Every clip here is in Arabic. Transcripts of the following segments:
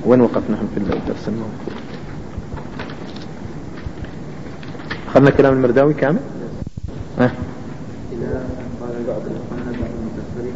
وين وقفنا في الدرس الماضي؟ أخذنا كلام المرداوي كامل؟ إذا قال بعض المتأخرين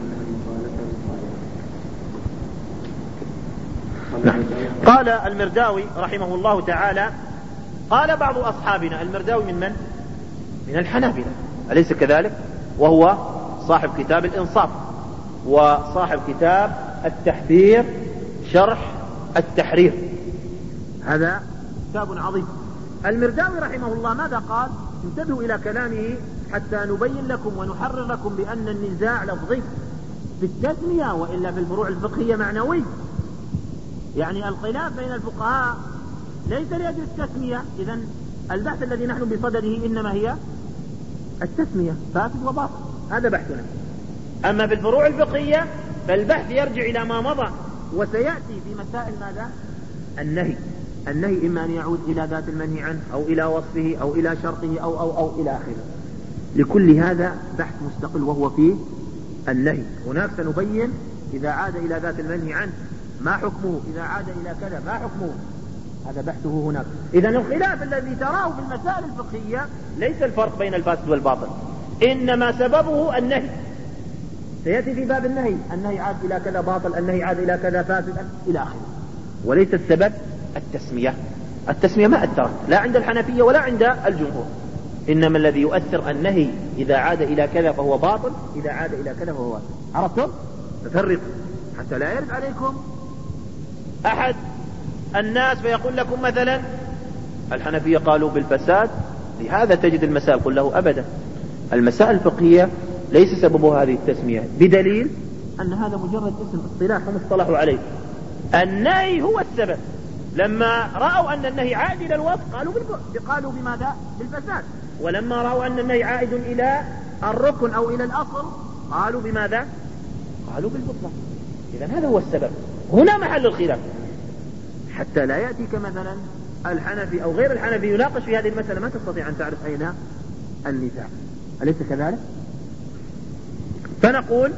نعم. قال المرداوي رحمه الله تعالى: قال بعض أصحابنا. المرداوي من الحنابلة، أليس كذلك؟ وهو صاحب كتاب الإنصاف وصاحب كتاب التحذير شرح التحرير، هذا كتاب عظيم. المرداوي رحمه الله ماذا قال؟ انتبهوا إلى كلامه حتى نبين لكم ونحرر لكم بأن النزاع لفظي في التسمية، وإلا في الفروع الفقهية معنوي. يعني الخلاف بين الفقهاء ليس لأجل التسمية. إذن البحث الذي نحن بصدده إنما هي التسمية، فاسد وباطل، هذا بحثنا. أما في الفروع الفقهية فالبحث يرجع إلى ما مضى، وسيأتي في مسائل ماذا؟ النهي إما أن يعود إلى ذات المنهي عنه أو إلى وصفه أو إلى شرطه أو إلى آخره. لكل هذا بحث مستقل وهو في النهي. هناك سنبين إذا عاد إلى ذات المنهي عنه ما حكمه، إذا عاد إلى كذا ما حكمه، هذا بحثه هناك. إذن الخلاف الذي تراه في المسائل الفقهية ليس الفرق بين الفاسد والباطل، إنما سببه النهي. سيأتي في باب النهي عاد إلى كذا باطل، النهي عاد إلى كذا فاسد إلى آخره، وليس السبب التسمية ما أثرت لا عند الحنفية ولا عند الجمهور. إنما الذي يؤثر النهي، إذا عاد إلى كذا فهو باطل، إذا عاد إلى كذا فهو باطل. عرفتم؟ تفرقوا حتى لا يرد عليكم أحد الناس فيقول لكم مثلا الحنفية قالوا بالفساد، لهذا تجد المسائل. قل له أبدا، المسائل الفقهية ليس سببها هذه التسمية، بدليل أن هذا مجرد اسم اصطلاح هم اصطلحوا عليه. النهي هو السبب. لما رأوا أن النهي عائد إلى الوصف قالوا بماذا؟ بالفساد. ولما رأوا أن النهي عائد إلى الركن أو إلى الأصل قالوا بماذا؟ قالوا بالبطلان. إذن هذا هو السبب، هنا محل الخلاف، حتى لا يأتيك مثلا الحنفي أو غير الحنفي يناقش في هذه المسألة ما تستطيع أن تعرف أين النزاع، أليس كذلك؟ فنقول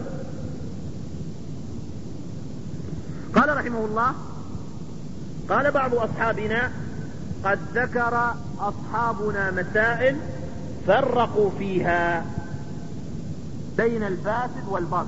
قال رحمه الله: قال بعض أصحابنا: قد ذكر أصحابنا مسائل فرقوا فيها بين الفاسد والباطل.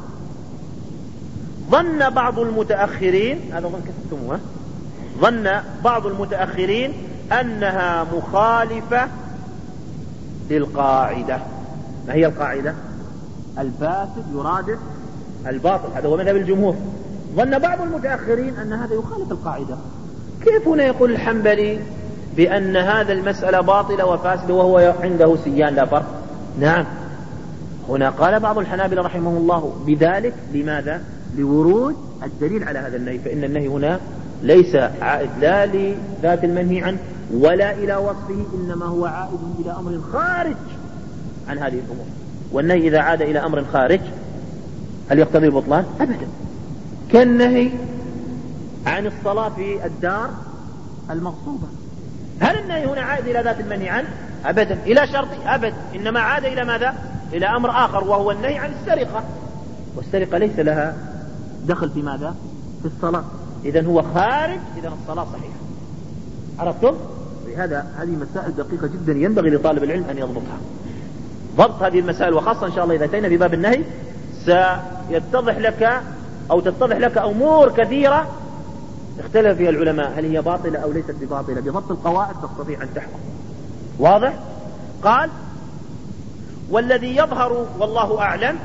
ظن بعض المتأخرين، هذا ظن كتبتموه، ظن بعض المتأخرين أنها مخالفة للقاعدة. ما هي القاعدة؟ الفاسد يرادف الباطل، هذا هو مذهب الجمهور. ظن بعض المتأخرين أن هذا يخالف القاعدة. كيف هنا يقول الحنبلي بأن هذا المسألة باطلة وفاسدة وهو عنده سيان لا فرق؟ نعم، هنا قال بعض الحنابلة رحمه الله بذلك. لماذا؟ لورود الدليل على هذا النهي. فإن النهي هنا ليس عائد لا لذات المنهي عنه ولا إلى وصفه، إنما هو عائد إلى أمر خارج عن هذه الأمور. والنهي إذا عاد إلى أمر خارج هل يقتضي البطلان؟ أبدا. كالنهي عن الصلاة في الدار المغصوبة، هل النهي هنا عائد إلى ذات المنهي عنه؟ أبدا. إلى شرط؟ أبدا. إنما عاد إلى ماذا؟ إلى أمر آخر، وهو النهي عن السرقة، والسرقة ليس لها دخل في ماذا؟ في الصلاة. إذن هو خارج، إذن الصلاة صحيحة. عرفتم؟ لهذا هذه مسائل دقيقة جدا ينبغي لطالب العلم أن يضبطها. ضبط هذه المسائل، وخاصة إن شاء الله إذا أتينا في باب النهي سيتضح لك أو تتضح لك أمور كثيرة اختلف فيها العلماء هل هي باطلة أو ليست بباطلة. بضبط القواعد تستطيع أن تحكم. واضح؟ قال: والذي يظهر والله أعلم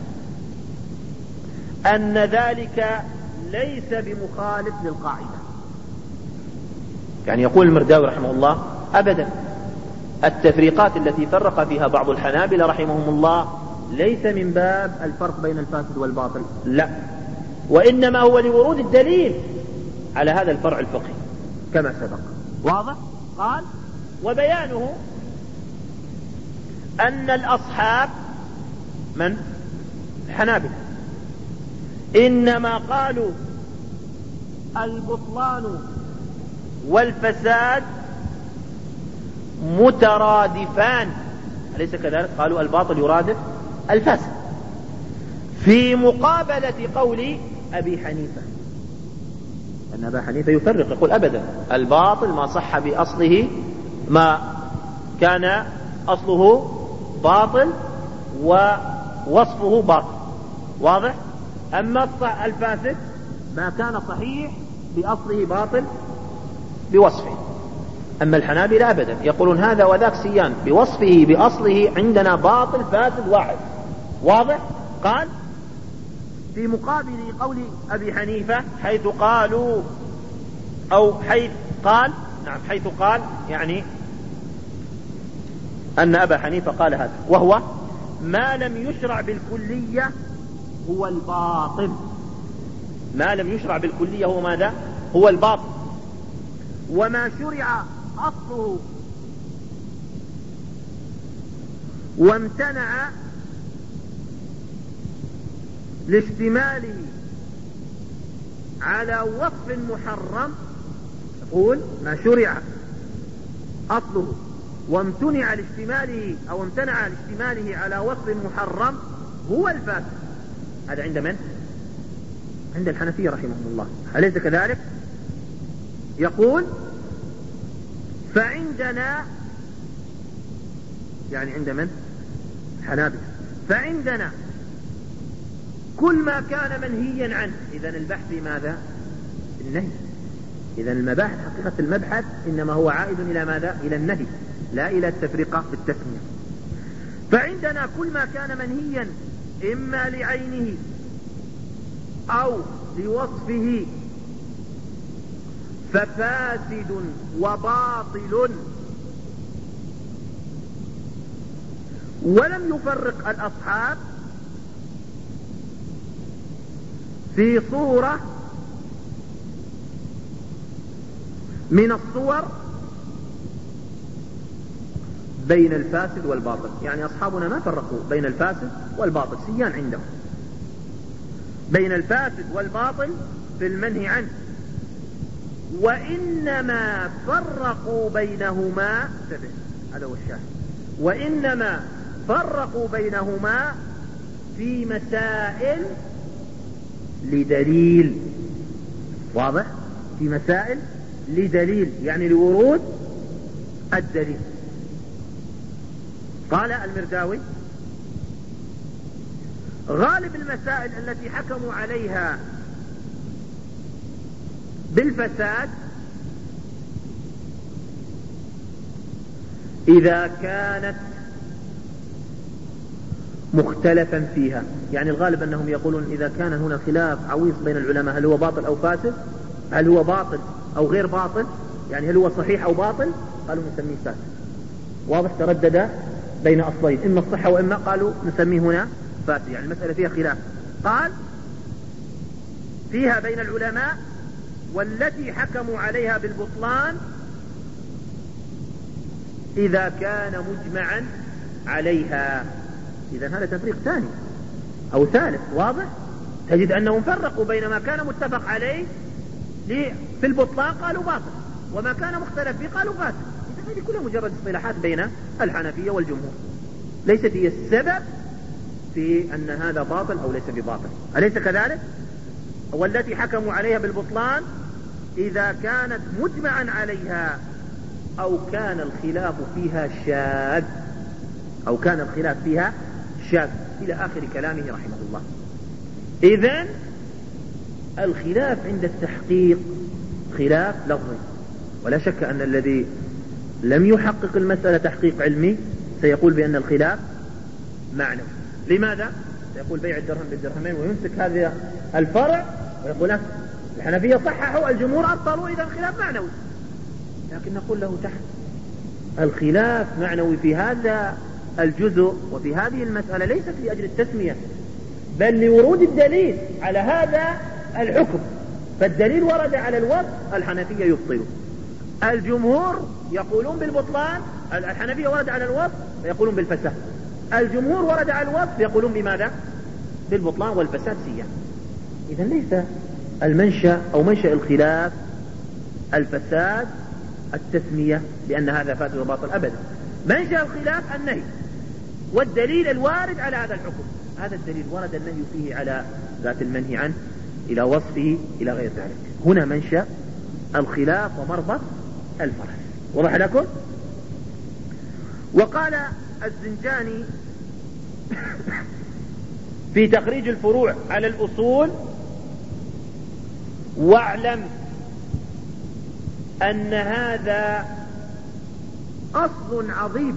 أن ذلك ليس بمخالف للقاعدة. يعني يقول المرداوي رحمه الله: أبدا، التفريقات التي فرق فيها بعض الحنابلة رحمهم الله ليس من باب الفرق بين الفاسد والباطل، لا، وإنما هو لورود الدليل على هذا الفرع الفقهي كما سبق. واضح؟ قال: وبيانه أن الأصحاب من الحنابلة إنما قالوا البطلان والفساد مترادفان، أليس كذلك؟ قالوا الباطل يرادف الفاسد، في مقابلة قول أبي حنيفة أن أبا حنيفة يفرق، يقول أبدا الباطل ما صح بأصله، ما كان أصله باطل ووصفه باطل، واضح؟ أما الفاسد ما كان صحيح بأصله باطل بوصفه. أما الحنابلة أبدا يقولون هذا وذاك سيان، بوصفه بأصله عندنا باطل فاسد واحد، واضح؟ قال في مقابل قول أبي حنيفة حيث قالوا أو حيث قال، نعم حيث قال يعني أن أبا حنيفة قال هذا، وهو ما لم يشرع بالكلية هو الباطل. ما لم يشرع بالكلية هو ماذا؟ هو الباطل. وما شرع أصله وامتنع لاشتماله على وصف محرم، يقول ما شرع أصله وامتنع لاشتماله أو امتنع لاشتماله على وصف محرم هو الفاسد. هذا عند من؟ عند الحنفية رحمهم الله، أليس كذلك؟ يقول فعندنا، يعني عند من؟ حنابلة، فعندنا كل ما كان منهيا عنه. إذن البحث في ماذا؟ النهي. إذن المباحث حقيقة المبحث إنما هو عائد إلى ماذا؟ إلى النهي لا إلى التفرقة في التسمية. فعندنا كل ما كان منهيا إما لعينه أو لوصفه ففاسد وباطل. ولم يفرق الأصحاب في صورة من الصور بين الفاسد والباطل، يعني أصحابنا ما فرقوا بين الفاسد والباطل، سيان عندهم بين الفاسد والباطل في المنهي عنه، وإنما فرقوا بينهما، هذا هو الشاهد، وإنما فرقوا بينهما في مسائل لدليل، واضح؟ في مسائل لدليل، يعني لورود الدليل. قال المرداوي غالب المسائل التي حكموا عليها بالفساد إذا كانت مختلفا فيها، يعني الغالب أنهم يقولون إذا كان هنا خلاف عويص بين العلماء هل هو باطل أو فاسد، هل هو باطل أو غير باطل، يعني هل هو صحيح أو باطل، قالوا نسميه فاسد. واضح؟ تردد بين أصلين، إما الصحة وإما قالوا نسميه هنا فاسد، يعني المسألة فيها خلاف. قال فيها بين العلماء والتي حكموا عليها بالبطلان إذا كان مجمعا عليها. إذا هذا تفريق ثاني أو ثالث، واضح؟ تجد أنهم فرقوا بين ما كان متفق عليه في البطلان قالوا باطل، وما كان مختلف فيه قالوا فاسد. إذا هذه كلها مجرد اصطلاحات بين الحنفية والجمهور، ليست هي السبب في أن هذا باطل أو ليس بباطل، أليس كذلك؟ والتي حكموا عليها بالبطلان إذا كانت مجمعا عليها أو كان الخلاف فيها شاذ، أو كان الخلاف فيها شاذ، إلى آخر كلامه رحمه الله. إذن الخلاف عند التحقيق خلاف لفظي، ولا شك أن الذي لم يحقق المسألة تحقيق علمي سيقول بأن الخلاف معنوي. لماذا؟ سيقول بيع الدرهم بالدرهمين ويمسك هذا الفرع ويقول الحنفية صححوا الجمهور أبطلوا، إذا الخلاف معنوي. لكن نقول له تحت الخلاف معنوي في هذا الجزء وفي هذه المسألة ليست لأجل التسمية، بل لورود الدليل على هذا الحكم. فالدليل ورد على الوصف، الحنفية يبطله. الجمهور يقولون بالبطلان، الحنفية ورد على الوصف يقولون بالفساد. الجمهور ورد على الوصف يقولون بماذا؟ بالبطلان والفساد سيان. إذن ليس المنشأ أو منشأ الخلاف الفساد التسمية بأن هذا فاسد وباطل أبدا. منشأ الخلاف النهي والدليل الوارد على هذا الحكم. هذا الدليل ورد النهي فيه على ذات المنهي عنه، إلى وصفه إلى غير ذلك. هنا منشأ الخلاف ومربط الفرس. وضح لكم؟ وقال الزنجاني في تخريج الفروع على الأصول: واعلم أن هذا أصل عظيم.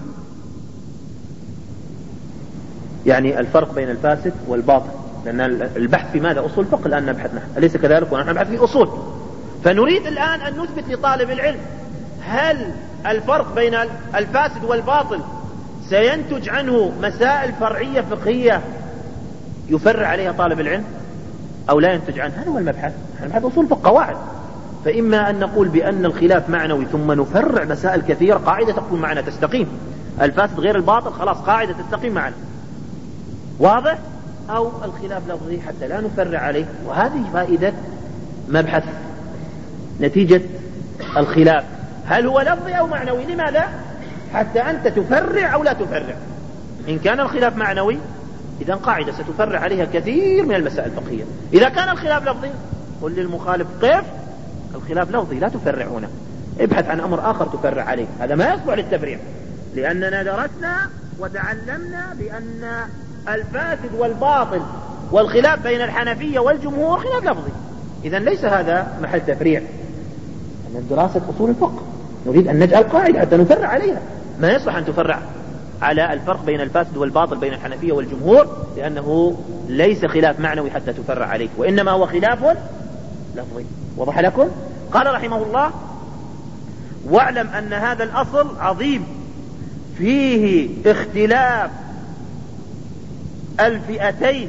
يعني الفرق بين الفاسد والباطل، لأن البحث في ماذا؟ أصول فقه الآن نبحث نحن، أليس كذلك؟ ونحن نبحث في أصول. فنريد الآن أن نثبت لطالب العلم هل الفرق بين الفاسد والباطل سينتج عنه مسائل فرعية فقهية يفرع عليها طالب العلم أو لا ينتج عنه. هذا هو المبحث. نحن نبحث أصول فقه قواعد. فإما أن نقول بأن الخلاف معنوي ثم نفرع مسائل كثيرة، قاعدة تكون معنا تستقيم، الفاسد غير الباطل خلاص قاعدة تستقيم معنا، واضح؟ أو الخلاف لفظي حتى لا نفرع عليه. وهذه فائدة مبحث نتيجة الخلاف، هل هو لفظي أو معنوي؟ لماذا؟ حتى أنت تفرع أو لا تفرع. إن كان الخلاف معنوي إذا قاعدة ستفرع عليها كثير من المسائل الفقهية. إذا كان الخلاف لفظي قل للمخالف قف، الخلاف لفظي لا تفرع هنا، ابحث عن أمر آخر تفرع عليه. هذا ما يصلح للتفريع، لأننا درسنا وتعلمنا بأن الفاسد والباطل والخلاف بين الحنفية والجمهور خلاف لفظي. إذن ليس هذا محل تفريع، أن دراسة أصول الفقه نريد أن نجعل قاعدة حتى نفرع عليها. ما يصلح أن تفرع على الفرق بين الفاسد والباطل بين الحنفية والجمهور، لأنه ليس خلاف معنوي حتى تفرع عليه، وإنما هو خلاف لفظي. وضح لكم؟ قال رحمه الله: واعلم أن هذا الأصل عظيم فيه اختلاف الفئتين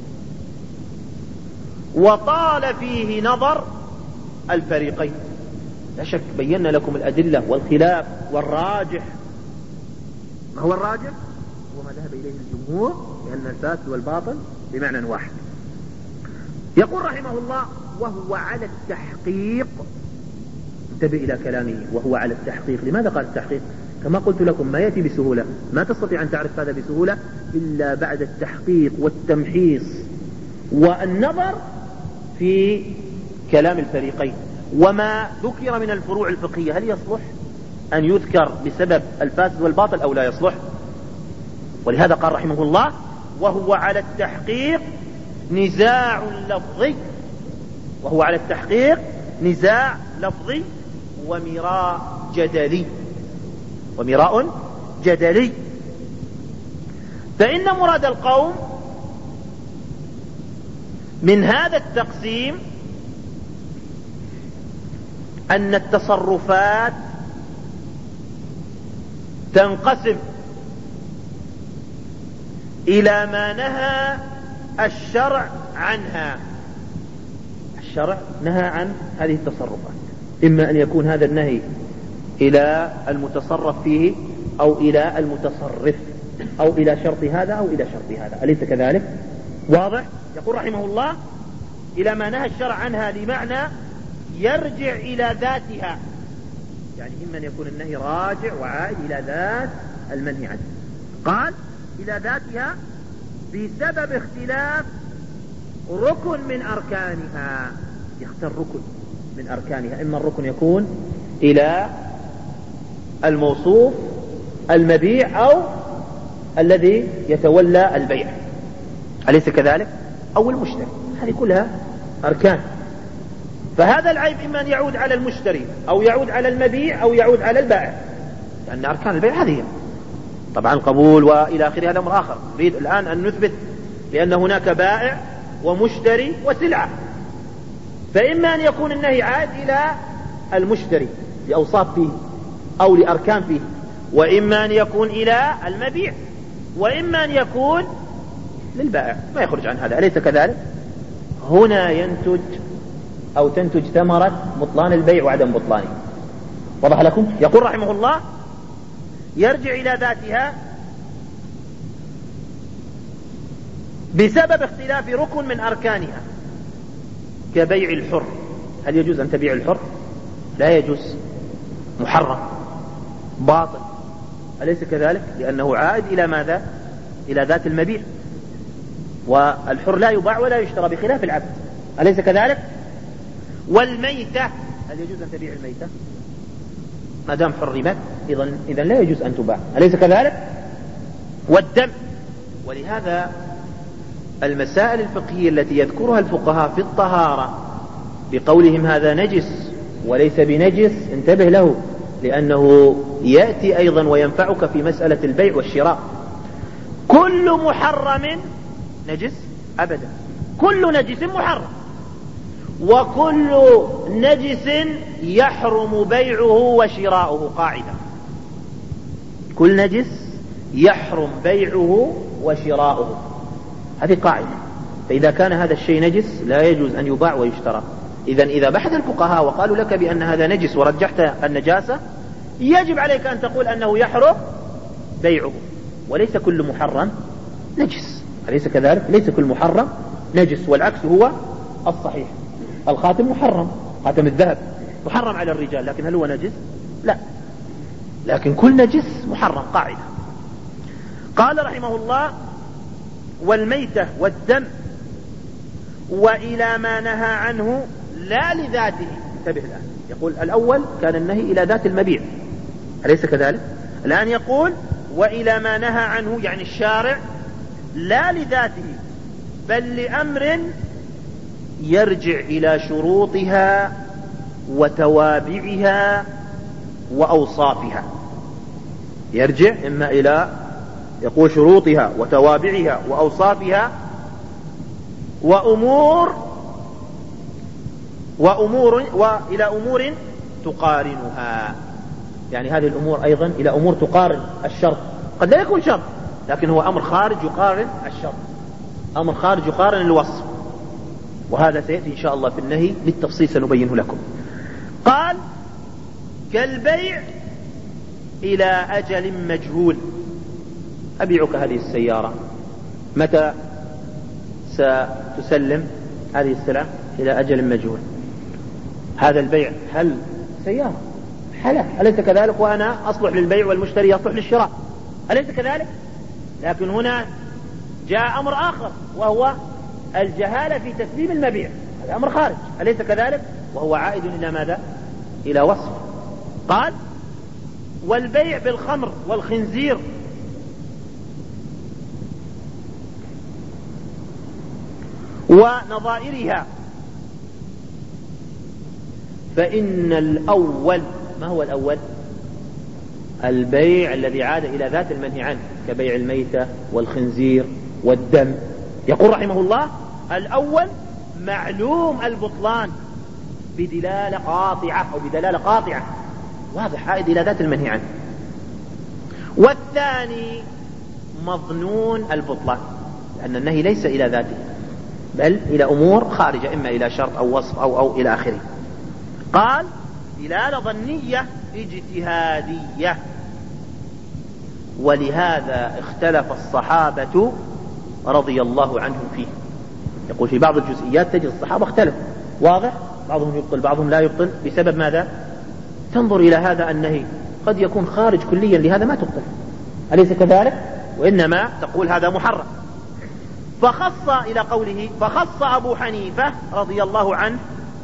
وطال فيه نظر الفريقين. لا شك بينا لكم الأدلة والخلاف والراجح. ما هو الراجح؟ هو ما ذهب إليه الجمهور، لأن الفاسد والباطل بمعنى واحد. يقول رحمه الله: وهو على التحقيق. انتبه إلى كلامه، وهو على التحقيق. لماذا قال التحقيق؟ كما قلت لكم ما يأتي بسهولة، ما تستطيع أن تعرف هذا بسهولة إلا بعد التحقيق والتمحيص والنظر في كلام الفريقين وما ذكر من الفروع الفقهية. هل يصلح أن يذكر بسبب الفاسد والباطل أو لا يصلح؟ ولهذا قال رحمه الله: وهو على التحقيق نزاع لفظي. وهو على التحقيق نزاع لفظي ومراء جدلي. ومراء جدلي. فإن مراد القوم من هذا التقسيم أن التصرفات تنقسم إلى ما نهى الشرع عنها. الشرع نهى عن هذه التصرفات، إما أن يكون هذا النهي إلى المتصرف فيه أو إلى المتصرف أو إلى شرط هذا أو إلى شرط هذا، أليس كذلك؟ واضح؟ يقول رحمه الله: إلى ما نهى الشرع عنها، لمعنى يرجع إلى ذاتها. يعني إما أن يكون النهي راجع وعائد إلى ذات المنهي عنه. قال: إلى ذاتها بسبب اختلاف ركن من أركانها. يختار ركن من أركانها، إما الركن يكون إلى الموصوف المبيع أو الذي يتولى البيع، أليس كذلك؟ أو المشتري. هذه كلها أركان. فهذا العيب إما أن يعود على المشتري أو يعود على المبيع أو يعود على البائع، لأن أركان البيع هذه طبعا القبول وإلى آخره. هذا أمر آخر. نريد الآن أن نثبت بأن هناك بائع ومشتري وسلعة. فإما أن يكون النهي عائد إلى المشتري لأوصاف فيه أو لأركان فيه، وإما أن يكون إلى المبيع، وإما أن يكون للبائع، ما يخرج عن هذا، أليس كذلك؟ هنا ينتج أو تنتج ثمرة بطلان البيع وعدم بطلانه. وضح لكم؟ يقول رحمه الله: يرجع إلى ذاتها بسبب اختلاف ركن من أركانها، كبيع الحر. هل يجوز أن تبيع الحر؟ لا يجوز، محرم، باطل، أليس كذلك؟ لأنه عائد إلى ماذا؟ إلى ذات المبيع. والحر لا يباع ولا يشترى بخلاف العبد. أليس كذلك؟ والميتة، هل يجوز أن تبيع الميتة؟ ما دام حرمت إذن لا يجوز أن تباع، أليس كذلك؟ والدم. ولهذا المسائل الفقهية التي يذكرها الفقهاء في الطهارة بقولهم هذا نجس وليس بنجس، انتبه له، لأنه يأتي أيضا وينفعك في مسألة البيع والشراء. كل محرم نجس؟ أبدا، كل نجس محرم، وكل نجس يحرم بيعه وشراؤه، قاعدة، كل نجس يحرم بيعه وشراؤه، هذه قاعدة. فإذا كان هذا الشيء نجس لا يجوز أن يباع ويشترى. إذا بحث الفقهاء وقالوا لك بأن هذا نجس ورجحت النجاسة، يجب عليك أن تقول أنه يحرم بيعه، وليس كل محرم نجس، أليس كذلك؟ ليس كل محرم نجس، والعكس هو الصحيح. الخاتم محرم، خاتم الذهب محرم على الرجال، لكن هل هو نجس؟ لا، لكن كل نجس محرم، قاعدة. قال رحمه الله: والميتة والدم وإلى ما نهى عنه لا لذاته. انتبه الآن، يقول الأول كان النهي إلى ذات المبيع، أليس كذلك؟ الآن يقول وإلى ما نهى عنه، يعني الشارع، لا لذاته بل لأمر يرجع إلى شروطها وتوابعها وأوصافها. يرجع إما إلى، يقول شروطها وتوابعها وأوصافها وإلى أمور تقارنها، يعني هذه الأمور أيضا إلى أمور تقارن الشرط، قد لا يكون شرط لكن هو أمر خارج يقارن الشرط، أمر خارج يقارن الوصف، وهذا سيأتي إن شاء الله في النهي بالتفصيل سنبينه لكم. قال: كالبيع إلى أجل مجهول، أبيعك هذه السيارة، متى ستسلم هذه السلعة؟ إلى أجل مجهول. هذا البيع هل سيارة حلال، أليس كذلك؟ وأنا أصلح للبيع والمشتري يصلح للشراء، أليس كذلك؟ لكن هنا جاء أمر آخر وهو الجهالة في تسليم المبيع، هذا أمر خارج، أليس كذلك؟ وهو عائد إلى ماذا؟ إلى وصف. قال: والبيع بالخمر والخنزير ونظائرها، فإن الأول، ما هو الأول؟ البيع الذي عاد إلى ذات المنهي عنه، كبيع الميتة والخنزير والدم. يقول رحمه الله: الأول معلوم البطلان بدلالة قاطعة أو بدلالة قاطعة، واضح، عائد إلى ذات المنهي عنه. والثاني مظنون البطلان، لأن النهي ليس إلى ذاته بل إلى أمور خارجة، إما إلى شرط أو وصف أو إلى آخره. قال: دلالة ظنية اجتهادية، ولهذا اختلف الصحابة رضي الله عنهم فيه. يقول في بعض الجزئيات تجد الصحابة اختلفوا، واضح، بعضهم يبطل بعضهم لا يبطل، بسبب ماذا؟ تنظر إلى هذا النهي قد يكون خارج كليا لهذا ما تبطل، أليس كذلك؟ وإنما تقول هذا محرم. فخص إلى قوله: فخص أبو حنيفة رضي الله عنه،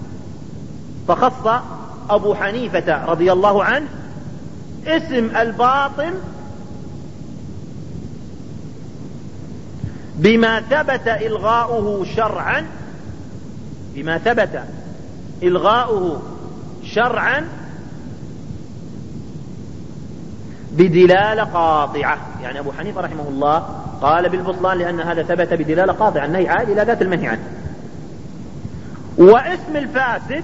فخص أبو حنيفة رضي الله عنه اسم الباطل بما ثبت إلغاؤه شرعا، بما ثبت إلغاؤه شرعا بدلالة قاطعة. يعني أبو حنيفة رحمه الله قال بالبطلان لأن هذا ثبت بدلالة قاطعة، النهي عاد إلى ذات المنهي عنه. واسم الفاسد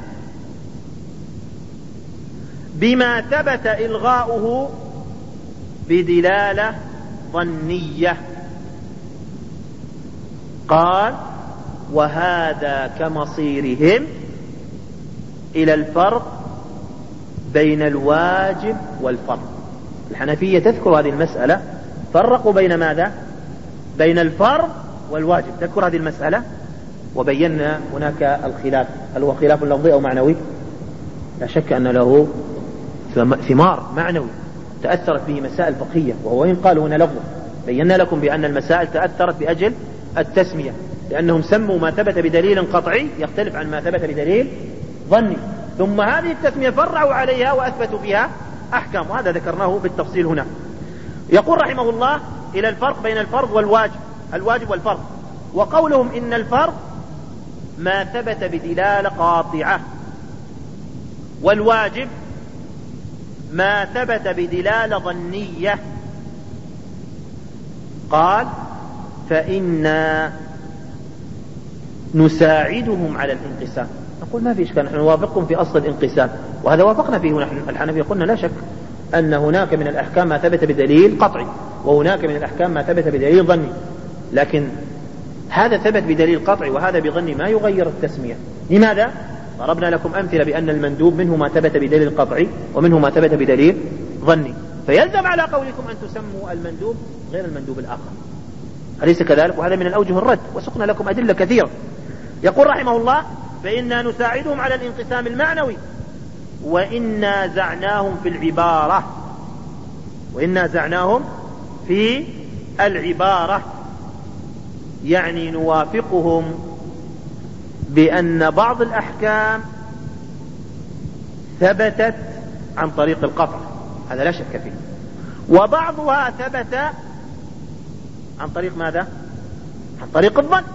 بما ثبت إلغاؤه بدلالة ظنية. قال: وهذا كمصيرهم إلى الفرق بين الواجب والفرض. الحنفية تذكر هذه المسألة، فرقوا بين ماذا؟ بين الفرض والواجب، تذكر هذه المسألة، وبينا هناك الخلاف، هل هو خلاف لفظي أو معنوي؟ لا شك أن له ثمار معنوي تأثرت به مسائل فقهية، وهو إن قالوا هنا لفظ، بينا لكم بأن المسائل تأثرت بأجل التسمية، لأنهم سموا ما ثبت بدليل قطعي يختلف عن ما ثبت بدليل ظني، ثم هذه التسمية فرعوا عليها وأثبتوا فيها أحكام، وهذا ذكرناه بالتفصيل هنا. يقول رحمه الله إلى الفرق بين الفرض والواجب، الواجب والفرض. وقولهم إن الفرض ما ثبت بدلالة قاطعة، والواجب ما ثبت بدلالة ظنية. قال فإنا نساعدهم على الانقسام. نقول ما في إشكال، نحن نوافقكم في أصل الانقسام، وهذا وافقنا فيه نحن الحنفية. قلنا لا شك أن هناك من الأحكام ما ثبت بدليل قطعي، وهناك من الأحكام ما ثبت بدليل ظني، لكن هذا ثبت بدليل قطعي وهذا بظني ما يغير التسمية. لماذا؟ ضربنا لكم أمثلة بأن المندوب منه ما ثبت بدليل قطعي ومنه ما ثبت بدليل ظني، فيلزم على قولكم أن تسموا المندوب غير المندوب الآخر، أليس كذلك؟ وهذا من الأوجه الرد، وسقنا لكم أدلة كثيرة. يقول رحمه الله فإنا نساعدهم على الانقسام المعنوي وإن نازعناهم في العبارة، وإن نازعناهم في العبارة، يعني نوافقهم بأن بعض الأحكام ثبتت عن طريق القطع، هذا لا شك فيه، وبعضها ثبت عن طريق ماذا؟ عن طريق الظن،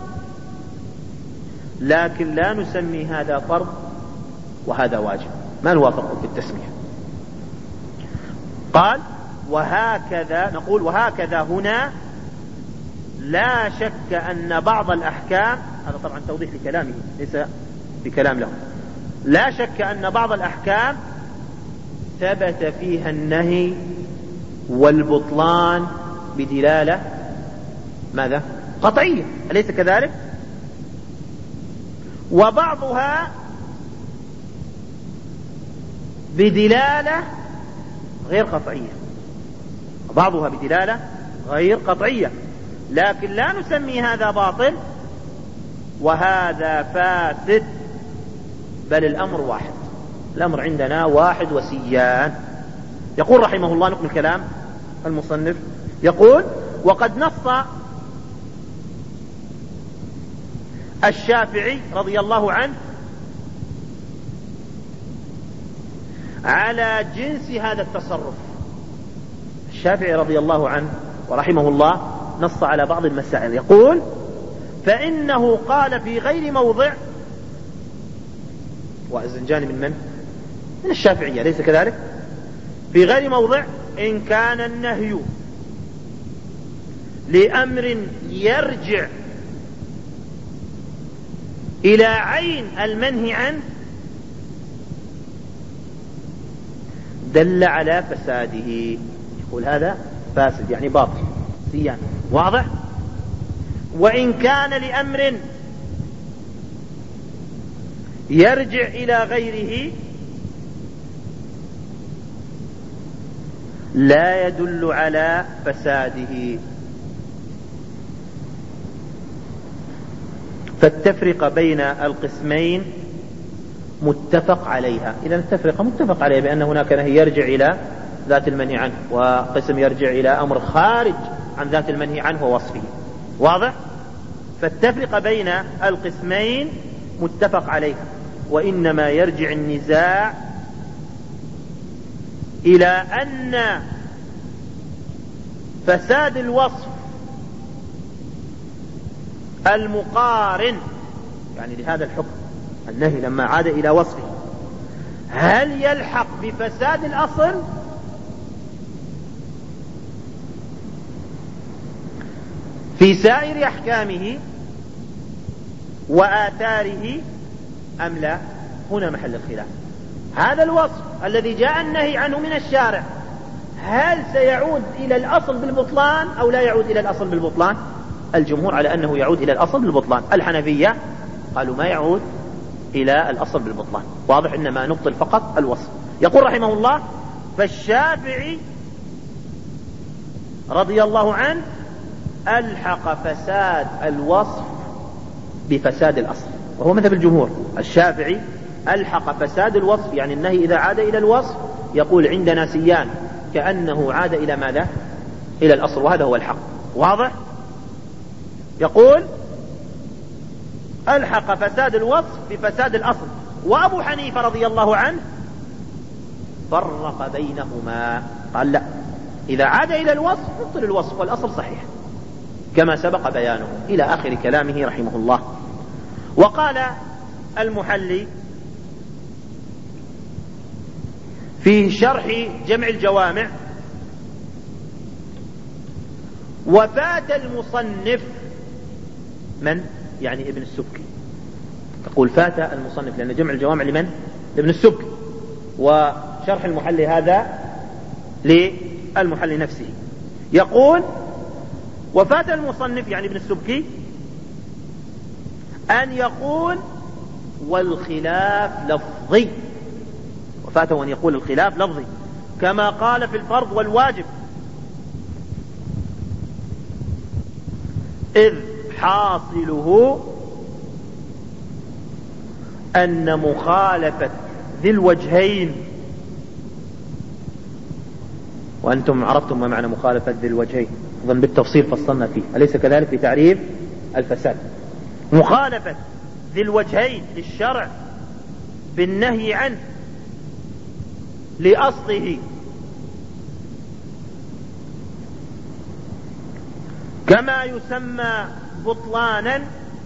لكن لا نسمي هذا فرض وهذا واجب، ما نوافقه في التسمية. قال وهكذا نقول وهكذا هنا لا شك أن بعض الأحكام، هذا طبعا توضيح لكلامه ليس بكلام له، لا شك أن بعض الأحكام ثبت فيها النهي والبطلان بدلالة ماذا؟ قطعية، أليس كذلك؟ وبعضها بدلالة غير قطعية، بعضها بدلالة غير قطعية، لكن لا نسمي هذا باطل وهذا فاسد، بل الأمر واحد، الأمر عندنا واحد وسيان. يقول رحمه الله، نكمل كلام المصنف، يقول وقد نص الشافعي رضي الله عنه على جنس هذا التصرف. الشافعي رضي الله عنه ورحمه الله نص على بعض المسائل، يقول فإنه قال في غير موضع، والزنجاني من من؟ من الشافعية، ليس كذلك؟ في غير موضع إن كان النهي لأمر يرجع إلى عين المنهي عنه دل على فساده. يقول هذا فاسد يعني باطل سيان، واضح؟ وإن كان لأمر يرجع إلى غيره لا يدل على فساده. فالتفرقة بين القسمين متفق عليها. إذا التفرقة متفق عليها بأن هناك نهي يرجع إلى ذات المنهي عنه، وقسم يرجع إلى أمر خارج عن ذات المنهي عنه ووصفه، واضح؟ فالتفرقة بين القسمين متفق عليها، وإنما يرجع النزاع إلى أن فساد الوصف المقارن يعني لهذا الحكم النهي لما عاد إلى وصفه هل يلحق بفساد الأصل في سائر أحكامه وآثاره أم لا؟ هنا محل الخلاف. هذا الوصف الذي جاء النهي عنه من الشارع هل سيعود إلى الأصل بالبطلان أو لا يعود إلى الأصل بالبطلان؟ الجمهور على أنه يعود إلى الأصل بالبطلان. الحنفية قالوا ما يعود إلى الأصل بالبطلان، واضح، إنما نبطل فقط الوصف. يقول رحمه الله فالشافعي رضي الله عنه ألحق فساد الوصف بفساد الأصل، وهو مذهب الجمهور. الشافعي ألحق فساد الوصف يعني النهي إذا عاد إلى الوصف يقول عندنا سيان كأنه عاد إلى ماذا؟ إلى الأصل، وهذا هو الحق، واضح؟ يقول ألحق فساد الوصف بفساد الأصل. وأبو حنيفة رضي الله عنه فرق بينهما، قال لا، إذا عاد إلى الوصف يبطل الوصف والأصل صحيح كما سبق بيانه، إلى آخر كلامه رحمه الله. وقال المحلي في شرح جمع الجوامع: وفات المصنف، من؟ يعني ابن السبكي. تقول فات المصنف لأن جمع الجوامع لمن؟ لابن السبكي، وشرح المحلي هذا للمحلي نفسه. يقول وفات المصنف يعني ابن السبكي أن يقول والخلاف لفظي، وفاته أن يقول الخلاف لفظي كما قال في الفرض والواجب، إذ حاصله أن مخالفة ذي الوجهين، وأنتم عرفتم ما معنى مخالفة ذي الوجهين، أظن بالتفصيل فصلنا فيه، أليس كذلك في تعريف الفساد؟ مخالفة ذي الوجهين للشرع بالنهي عنه لأصله كما يسمى بطلانا،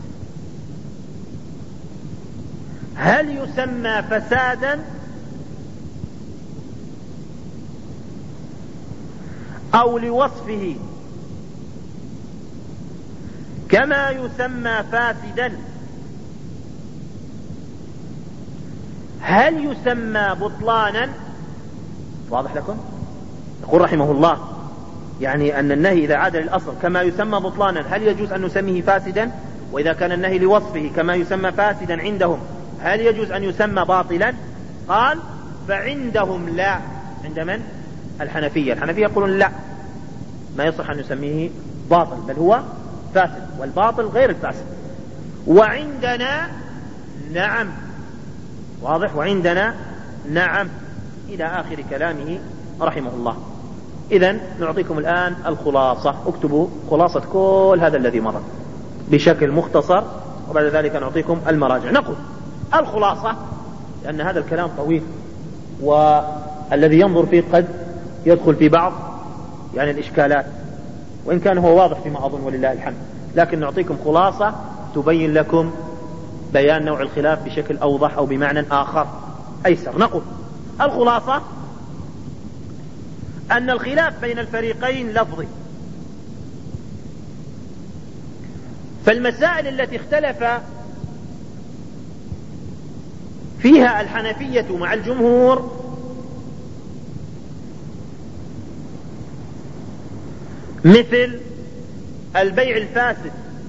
هل يسمى فسادا أو لوصفه كما يسمى فاسدا هل يسمى بطلانا؟ واضح لكم؟ يقول رحمه الله يعني أن النهي إذا عاد للأصل كما يسمى بطلانا هل يجوز أن نسميه فاسدا؟ وإذا كان النهي لوصفه كما يسمى فاسدا عندهم هل يجوز أن يسمى باطلا؟ قال فعندهم لا. عند من؟ الحنفية. الحنفية يقولون لا، ما يصح أن نسميه باطل بل هو فاسد، والباطل غير الفاسد. وعندنا نعم، واضح، وعندنا نعم، إلى آخر كلامه رحمه الله. إذن نعطيكم الآن الخلاصة، اكتبوا خلاصة كل هذا الذي مر بشكل مختصر، وبعد ذلك نعطيكم المراجع. نقول الخلاصة لأن هذا الكلام طويل والذي ينظر فيه قد يدخل في بعض يعني الإشكالات، وإن كان هو واضح فيما أظن ولله الحمد، لكن نعطيكم خلاصة تبين لكم بيان نوع الخلاف بشكل أوضح أو بمعنى آخر أيسر. نقول الخلاصة أن الخلاف بين الفريقين لفظي، فالمسائل التي اختلف فيها الحنفية مع الجمهور مثل البيع الفاسد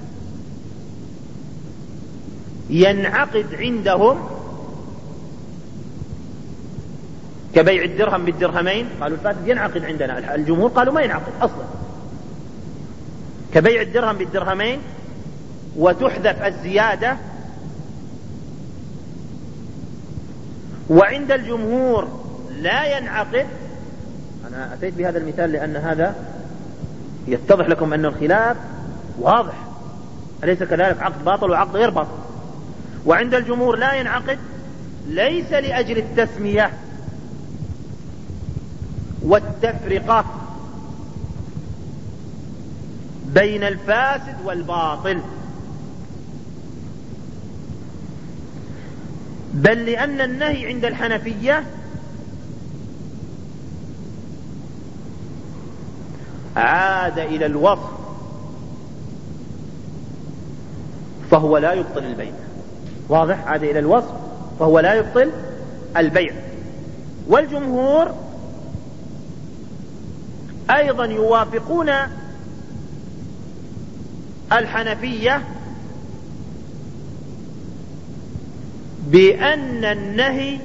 ينعقد عندهم كبيع الدرهم بالدرهمين، قالوا الفاسد ينعقد عندنا، الجمهور قالوا ما ينعقد أصلا، كبيع الدرهم بالدرهمين وتحذف الزيادة. وعند الجمهور لا ينعقد. أنا أتيت بهذا المثال لأن هذا يتضح لكم أن الخلاف واضح، أليس كذلك؟ عقد باطل وعقد غير باطل. وعند الجمهور لا ينعقد ليس لأجل التسمية والتفرقة بين الفاسد والباطل، بل لأن النهي عند الحنفية عاد إلى الوصف فهو لا يبطل البيع. واضح؟ عاد إلى الوصف فهو لا يبطل البيع. والجمهور أيضا يوافقون الحنفية بأن النهي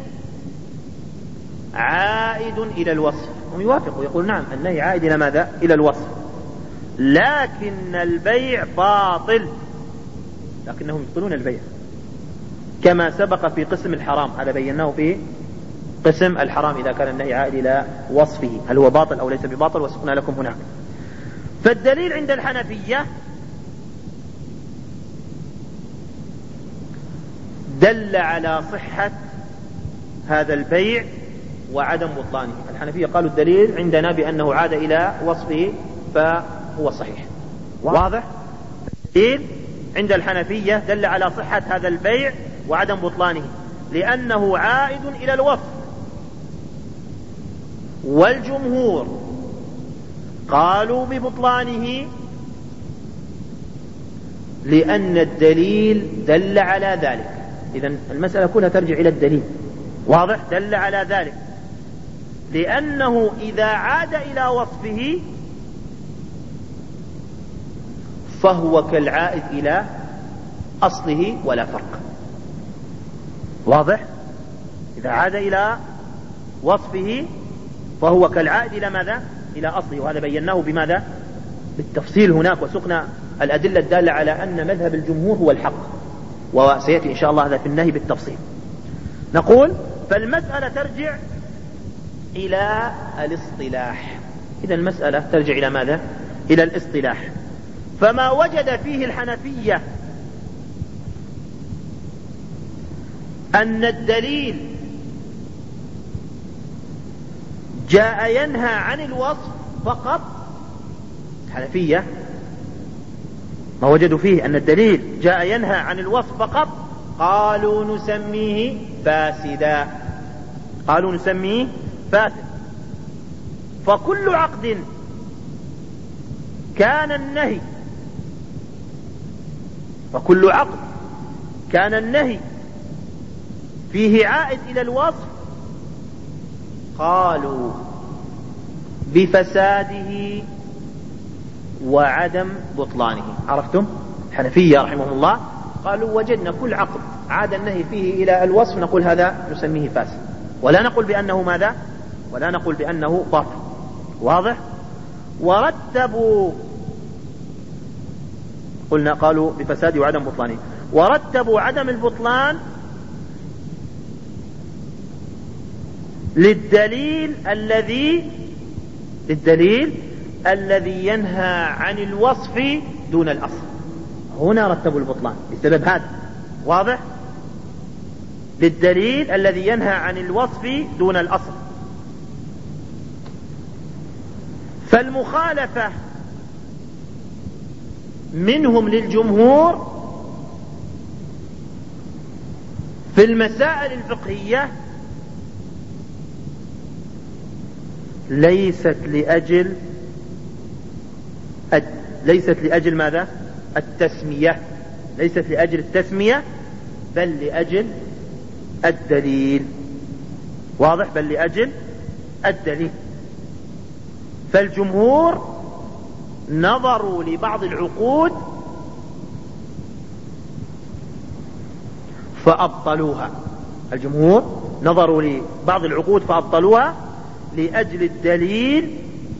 عائد إلى الوصف، هم يوافقوا يقول نعم النهي عائد إلى ماذا؟ إلى الوصف، لكن البيع باطل، لكنهم يبطلون البيع كما سبق في قسم الحرام، هذا بيناه في قسم الحرام إذا كان النهي عائد إلى وصفه هل هو باطل أو ليس بباطل، وسقنا لكم هناك. فالدليل عند الحنفية دل على صحة هذا البيع وعدم بطلانه. الحنفية قالوا الدليل عندنا بأنه عاد إلى وصفه فهو صحيح. واضح؟ الدليل عند الحنفية دل على صحة هذا البيع وعدم بطلانه لأنه عائد إلى الوصف. والجمهور قالوا ببطلانه لأن الدليل دل على ذلك. إذن المسألة كلها ترجع إلى الدليل. واضح؟ دل على ذلك لأنه إذا عاد إلى وصفه فهو كالعائد إلى أصله ولا فرق. واضح؟ إذا عاد إلى وصفه فهو كالعائد إلى ماذا؟ إلى أصله. وهذا بيناه بماذا؟ بالتفصيل هناك، وسقنا الأدلة الدالة على أن مذهب الجمهور هو الحق، وسيأتي إن شاء الله هذا في النهي بالتفصيل. نقول فالمسألة ترجع إلى الاصطلاح. إذا المسألة ترجع إلى ماذا؟ إلى الاصطلاح. فما وجد فيه الحنفية أن الدليل جاء ينهى عن الوصف فقط، الحنفية ما وجدوا فيه أن الدليل جاء ينهى عن الوصف فقط قالوا نسميه فاسدا. قالوا نسميه فاسد. فكل عقد كان النهي فيه عائد إلى الوصف قالوا بفساده وعدم بطلانه. عرفتم؟ الحنفية رحمهم الله قالوا وجدنا كل عقد عاد النهي فيه إلى الوصف نقول هذا نسميه فاسد، ولا نقول بأنه ماذا؟ ولا نقول بأنه باطل. واضح؟ ورتبوا، قلنا قالوا بفساده وعدم بطلانه، ورتبوا عدم البطلان للدليل الذي ينهى عن الوصف دون الأصل. هنا رتبوا البطلان بسبب هذا. واضح؟ للدليل الذي ينهى عن الوصف دون الأصل. فالمخالفة منهم للجمهور في المسائل الفقهية ليست لأجل ماذا؟ التسمية. ليست لأجل التسمية بل لأجل الدليل. واضح؟ بل لأجل الدليل. فالجمهور نظروا لبعض العقود فأبطلوها. الجمهور نظروا لبعض العقود فأبطلوها لأجل الدليل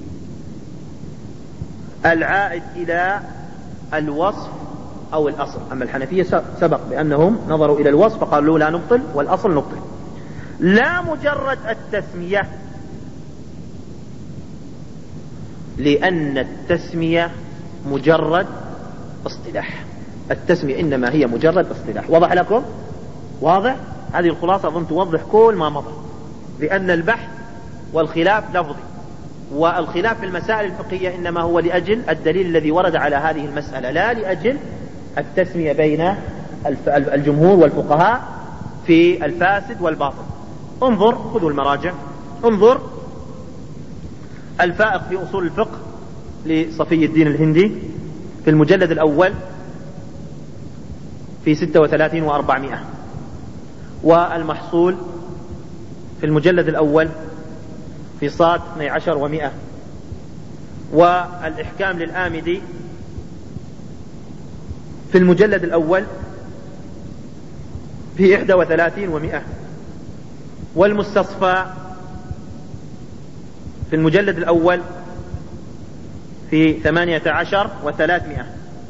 العائد إلى الوصف أو الأصل. أما الحنفية سبق بأنهم نظروا إلى الوصف فقالوا لا نبطل والأصل نبطل، لا مجرد التسمية، لأن التسمية مجرد اصطلاح. التسمية إنما هي مجرد اصطلاح. وضح لكم؟ واضح؟ هذه الخلاصة أظن توضح كل ما مضى، لأن البحث والخلاف لفظي، والخلاف في المسائل الفقهية إنما هو لأجل الدليل الذي ورد على هذه المسألة، لا لأجل التسمية بين الجمهور والفقهاء في الفاسد والباطل. انظر، خذوا المراجع، انظر الفائق في أصول الفقه لصفي الدين الهندي في المجلد الأول في 36 و400، والمحصول في المجلد الأول في صاد 12 و100، والإحكام للآمدي في المجلد الأول في 31 و100، والمستصفى في المجلد الأول في 18 و300،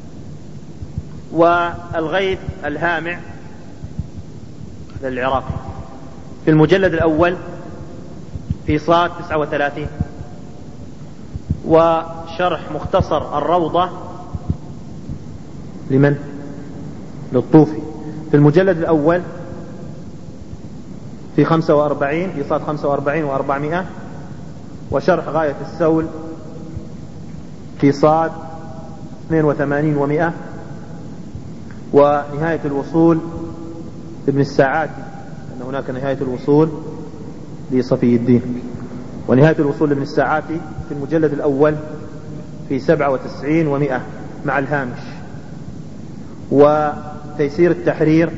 والغيث الهامع هذا العراقي في المجلد الأول في صاد 39، وشرح مختصر الروضة لمن؟ للطوفي في المجلد الأول في 45 في صاد 45 و400، وشرح غاية السول في صاد 82 و100، ونهاية الوصول ابن الساعاتي، أن هناك نهاية الوصول لصفي الدين، ونهاية الوصول ابن الساعاتي في المجلد الأول في 97 و100 مع الهامش، وتيسير التحرير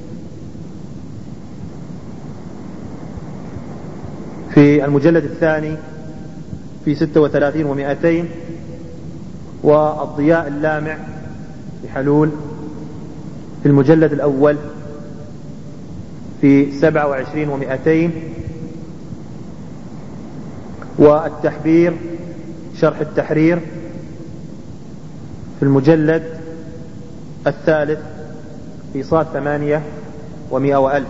في المجلد الثاني في 36 و200، والضياء اللامع بحلول في المجلد الأول في 27 و200، والتحبير شرح التحرير في المجلد الثالث في صاد 8 و100 وألف،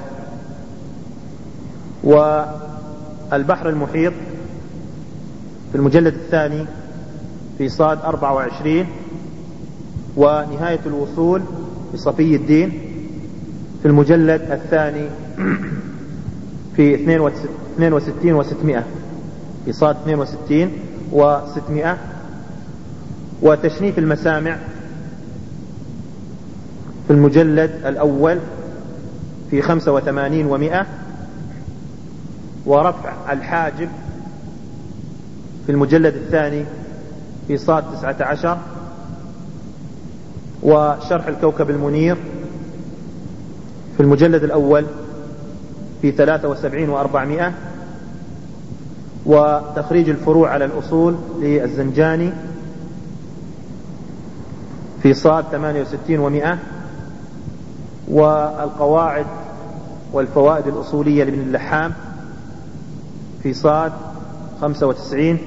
والبحر المحيط في المجلد الثاني في صاد 24، ونهاية الوصول لصفي الدين في المجلد الثاني في 62 و600 في صاد 62 و600، وتشنيف المسامع في المجلد الأول في 85 و100، ورفع الحاجب في المجلد الثاني في صاد 19، وشرح الكوكب المنير في المجلد الأول في 73 و400، وتخريج الفروع على الأصول للزنجاني في صاد 68 و100، والقواعد والفوائد الأصولية لابن اللحام في صاد 95،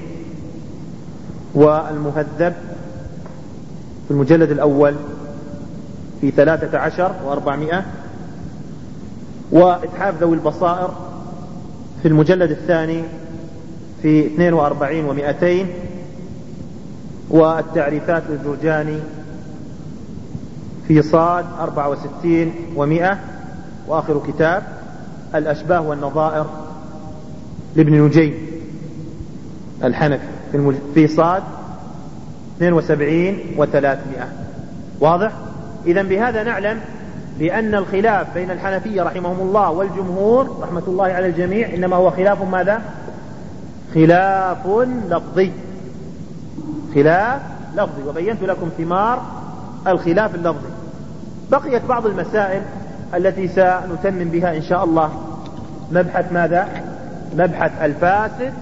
والمهذب في المجلد الأول في 13 و400، وإتحاف ذوي البصائر في المجلد الثاني في 42 و200، والتعريفات للجرجاني في صاد 64 و100، وآخر كتاب الأشباه والنظائر لابن نجيم الحنفي في صاد 72 و300. واضح؟ إذن بهذا نعلم بأن الخلاف بين الحنفية رحمهم الله والجمهور رحمة الله على الجميع إنما هو خلاف ماذا؟ خلاف لفظي، خلاف لفظي، وبينت لكم ثمار الخلاف اللفظي. بقيت بعض المسائل التي سنتمم بها إن شاء الله مبحث ماذا؟ مبحث الفاسد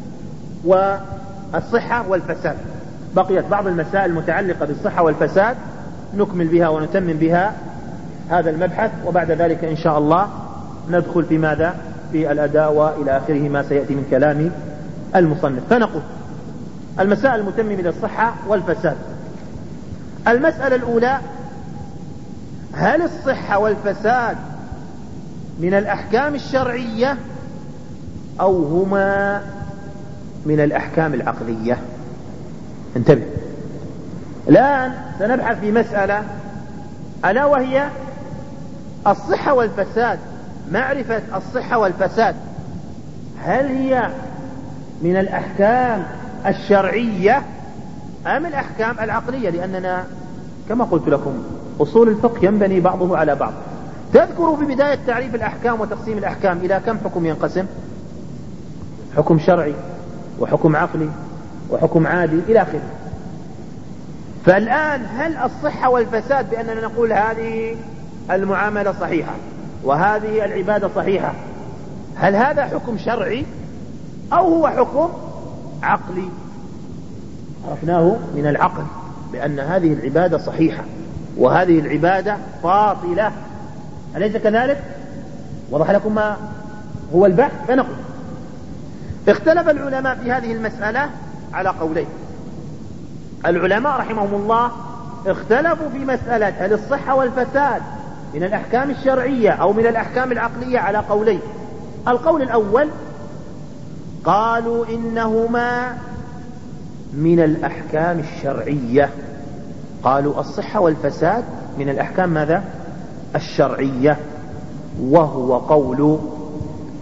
والصحة والفساد. بقيت بعض المسائل المتعلقة بالصحة والفساد نكمل بها ونتمم بها هذا المبحث، وبعد ذلك إن شاء الله ندخل في ماذا؟ في الأداء وإلى آخره ما سيأتي من كلام المصنف. فنقول المسائل المتممة للصحة والفساد. المسألة الأولى: هل الصحة والفساد من الأحكام الشرعية أو هما من الأحكام العقلية؟ انتبه، الآن سنبحث في مسألة ألا وهي الصحة والفساد. معرفة الصحة والفساد هل هي من الأحكام الشرعية أم الأحكام العقلية؟ لأننا كما قلت لكم أصول الفقه ينبني بعضه على بعض. تذكروا في بداية تعريف الأحكام وتقسيم الأحكام إلى كم حكم ينقسم؟ حكم شرعي وحكم عقلي وحكم عادي إلى آخره. فالآن هل الصحة والفساد بأننا نقول هذه المعاملة صحيحة وهذه العبادة صحيحة، هل هذا حكم شرعي أو هو حكم عقلي؟ عرفناه من العقل بأن هذه العبادة صحيحة وهذه العبادة باطلة، أليس كذلك؟ وضح لكم ما هو البحث. فنقول اختلف العلماء في هذه المسألة على قولين. العلماء رحمهم الله اختلفوا في مسألة هل الصحة والفساد من الأحكام الشرعية أو من الأحكام العقلية على قولين. القول الأول قالوا إنهما من الأحكام الشرعية، قالوا الصحة والفساد من الأحكام ماذا؟ الشرعية، وهو قول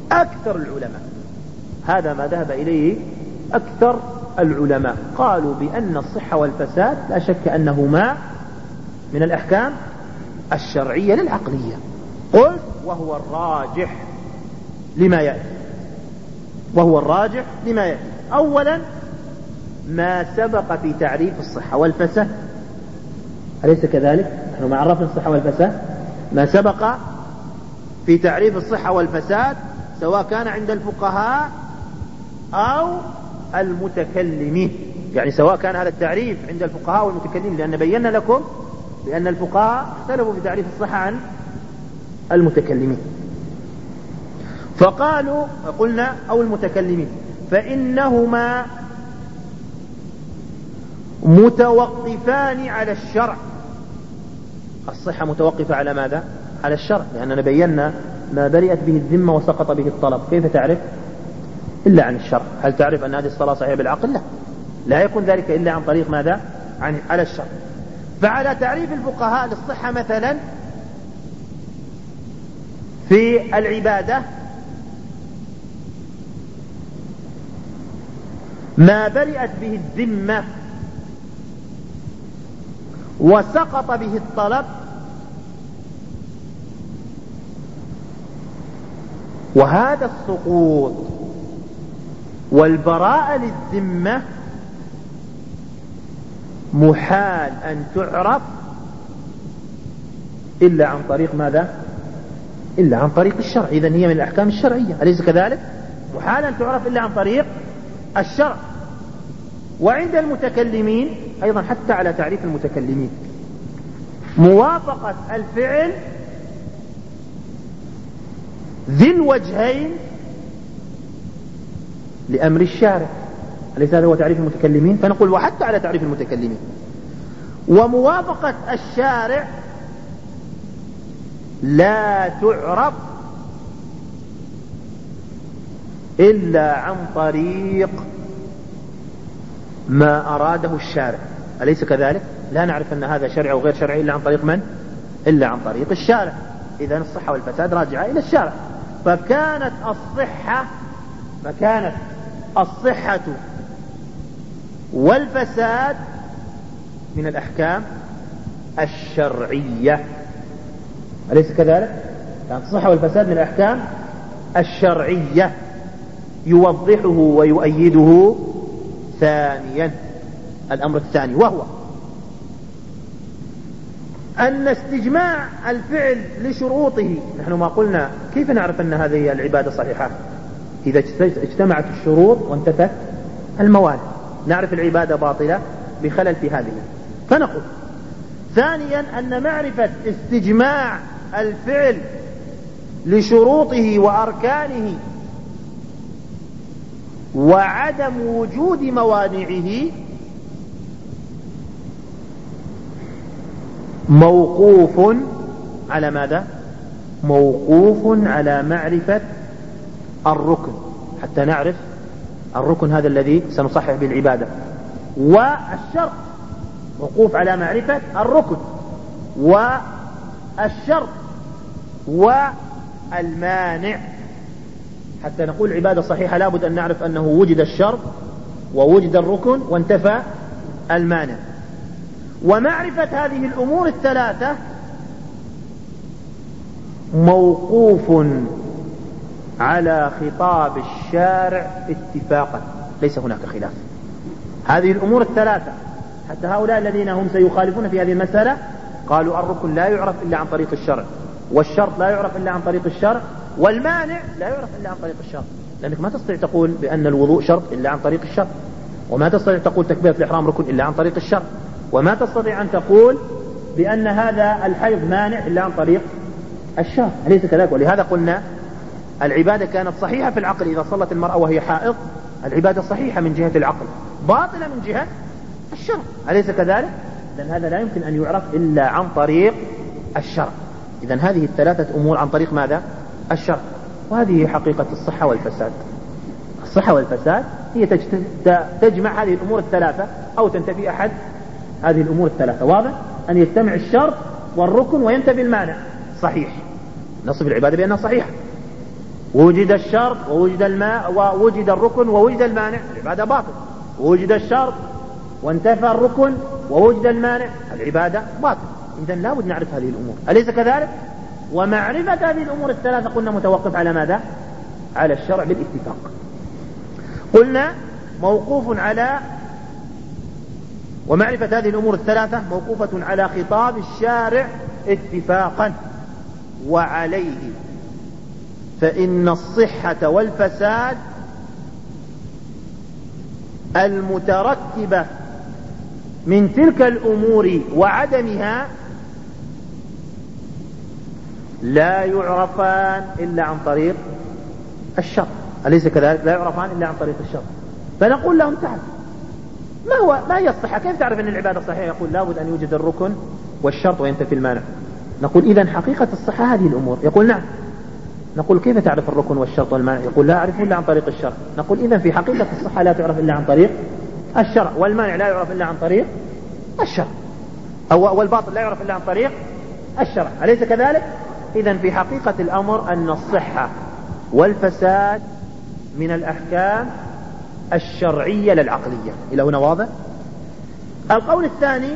أكثر العلماء، هذا ما ذهب إليه أكثر العلماء، قالوا بأن الصحة والفساد لا شك أنهما من الأحكام الشرعية للعقلية. قلت وهو الراجح لما يأتي، وهو الراجح لما يأتي. أولا ما سبق في تعريف الصحة والفساد، أليس كذلك؟ نحن ما عرفنا الصحة والفساد، ما سبق في تعريف الصحة والفساد سواء كان عند الفقهاء أو المتكلمين، يعني سواء كان هذا التعريف عند الفقهاء والمتكلمين، لأن بينا لكم بأن الفقهاء اختلفوا في تعريف الصحة عن المتكلمين، فقالوا قلنا أو المتكلمين فإنهما متوقفان على الشرع. الصحة متوقفة على ماذا؟ على الشرع، لأننا بينا ما برئت به الذمة وسقط به الطلب، كيف تعرف؟ إلا عن الشرع. هل تعرف أن هذه الصلاة صحيحة بالعقل؟ لا، لا يكون ذلك إلا عن طريق ماذا؟ على الشرع. فعلى تعريف الفقهاء للصحة مثلا في العبادة ما برئت به الذمة وسقط به الطلب، وهذا السقوط والبراءة للذمة محال أن تعرف إلا عن طريق ماذا؟ إلا عن طريق الشرع. إذن هي من الأحكام الشرعية، أليس كذلك؟ محال أن تعرف إلا عن طريق الشرع. وعند المتكلمين أيضا حتى على تعريف المتكلمين موافقة الفعل ذي الوجهين لأمر الشارع، أليس هذا هو تعريف المتكلمين؟ فنقول وحتى على تعريف المتكلمين وموافقة الشارع لا تعرف إلا عن طريق ما أراده الشارع، أليس كذلك؟ لا نعرف أن هذا شرع أو غير شرعي إلا عن طريق من؟ إلا عن طريق الشارع. إذن الصحة والفساد راجعة إلى الشارع. فكانت الصحة والفساد من الأحكام الشرعية، أليس كذلك؟ كانت الصحة والفساد من الأحكام الشرعية. يوضحه ويؤيده ثانيا الأمر الثاني، وهو أن استجماع الفعل لشروطه. نحن ما قلنا كيف نعرف أن هذه العبادة صحيحة؟ إذا اجتمعت الشروط وانتفت الموانع نعرف العبادة باطلة بخلل في هذه. فنقول ثانيا أن معرفة استجماع الفعل لشروطه وأركانه وعدم وجود موانعه موقوف على ماذا؟ موقوف على معرفة الركن، حتى نعرف الركن هذا الذي سنصحح بالعبادة، والشرط موقوف على معرفة الركن والشرط والمانع. حتى نقول عبادة صحيحة لابد أن نعرف أنه وجد الشرط ووجد الركن وانتفى المانع. ومعرفة هذه الأمور الثلاثة موقوف على خطاب الشارع اتفاقا، ليس هناك خلاف. هذه الأمور الثلاثة حتى هؤلاء الذين هم سيخالفون في هذه المسألة قالوا الركن لا يعرف إلا عن طريق الشرع، والشرط لا يعرف إلا عن طريق الشرع، والمانع لا يعرف إلا عن طريق الشرع. لأنك ما تستطيع تقول بأن الوضوء شرط إلا عن طريق الشرع، وما تستطيع تقول تكبيرة الإحرام ركن إلا عن طريق الشرع، وما تستطيع أن تقول بأن هذا الحيض مانع إلا عن طريق الشرع، أليس كذلك؟ ولهذا قلنا العبادة كانت صحيحة في العقل إذا صلت المرأة وهي حائض، العبادة صحيحة من جهة العقل، باطلة من جهة الشرع، أليس كذلك؟ لأن هذا لا يمكن أن يعرف إلا عن طريق الشرع. إذن هذه الثلاثة أمور عن طريق ماذا؟ الشرع. وهذه حقيقة الصحة والفساد. الصحة والفساد هي تجمع هذه الأمور الثلاثة أو تنتفي أحد هذه الأمور الثلاثة. واضح؟ أن يجتمع الشرط والركن وينتفي المانع، صحيح، نصف العبادة بأنها صحيحة. وجد الشرط ووجد الماء ووجد الركن ووجد المانع، العبادة باطل. ووجد الشرط وانتفى الركن ووجد المانع، العبادة باطل. إذن لا بد نعرف هذه الأمور، أليس كذلك؟ ومعرفة هذه الأمور الثلاثة قلنا متوقف على ماذا؟ على الشرع بالاتفاق. قلنا موقوف على، ومعرفة هذه الأمور الثلاثة موقوفة على خطاب الشارع اتفاقا. وعليه فإن الصحة والفساد المترتبة من تلك الأمور وعدمها لا يعرفان إلا عن طريق الشرع، أليس كذلك؟ لا يعرفان إلا عن طريق الشرع. فنقول لهم تعال، ما هي الصحة؟ كيف تعرف أن العبادة صحيحة؟ يقول لابد أن يوجد الركن والشرط وينتفي المانع. نقول إذن حقيقة الصحة هذه الأمور. يقول نعم. نقول كيف تعرف الركن والشرط والمانع؟ يقول لا أعرف إلا عن طريق الشرع. نقول إذن في حقيقة الصحة لا تعرف إلا عن طريق الشرع، والمانع لا يعرف إلا عن طريق الشرع، والباطل لا يعرف إلا عن طريق الشرع، أليس كذلك؟ إذن في حقيقة الأمر أن الصحة والفساد من الأحكام الشرعية لا العقلية. إلى هنا واضح؟ القول الثاني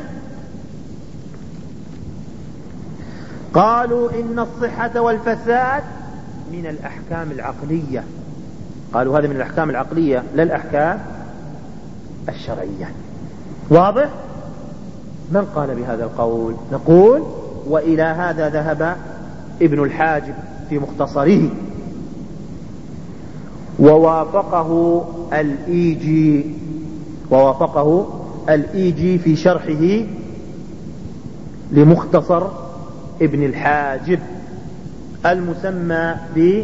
قالوا إن الصحة والفساد من الأحكام العقلية. قالوا هذا من الأحكام العقلية لا الأحكام الشرعية. واضح؟ من قال بهذا القول؟ نقول وإلى هذا ذهب ابن الحاجب في مختصره، ووافقه الإيجي في شرحه لمختصر ابن الحاجب المسمى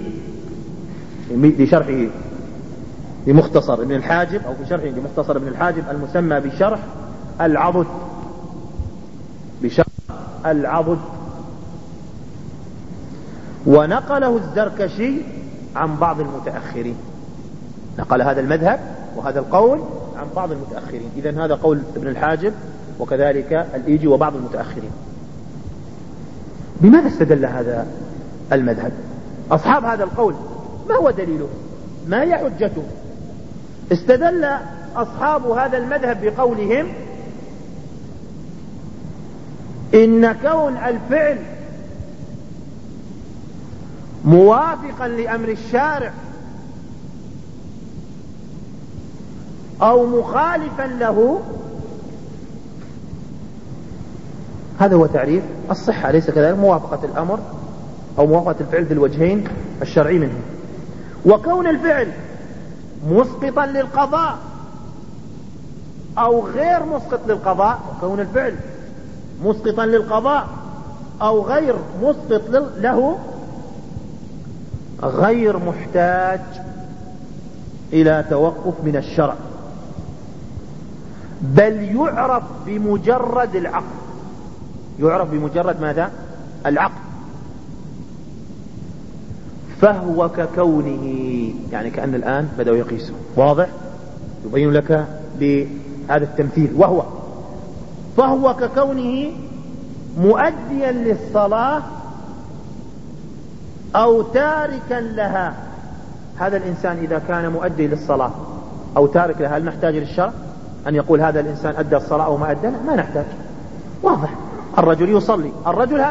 بشرحه لمختصر ابن الحاجب، أو في شرحه لمختصر ابن الحاجب المسمى بشرح العضد. ونقله الزركشي عن بعض المتأخرين، نقل هذا المذهب وهذا القول عن بعض المتأخرين. إذن هذا قول ابن الحاجب وكذلك الإيجي وبعض المتأخرين. بماذا استدل هذا المذهب؟ أصحاب هذا القول ما هو دليله؟ ما هي حجته؟ استدل أصحاب هذا المذهب بقولهم إن كون الفعل موافقا لأمر الشارع أو مخالفا له هذا هو تعريف الصحة، ليس كذلك؟ موافقة الأمر أو موافقة الفعل ذي الوجهين الشرعي منه. وكون الفعل مسقطا للقضاء أو غير مسقط للقضاء، وكون الفعل مسقطا للقضاء أو غير مسقط له غير محتاج إلى توقف من الشرع، بل يعرف بمجرد العقل. يعرف بمجرد ماذا؟ العقل. فهو ككونه، يعني كأن الآن بدأوا يقيسوا. واضح؟ يبين لك بهذا التمثيل. فهو ككونه مؤديا للصلاة أو تاركا لها. هذا الإنسان إذا كان مؤدي للصلاة أو تارك لها، هل نحتاج للشرع أن يقول هذا الإنسان أدى الصلاة أو ما أدى؟ ما نحتاج. واضح؟ الرجل يصلي، الرجل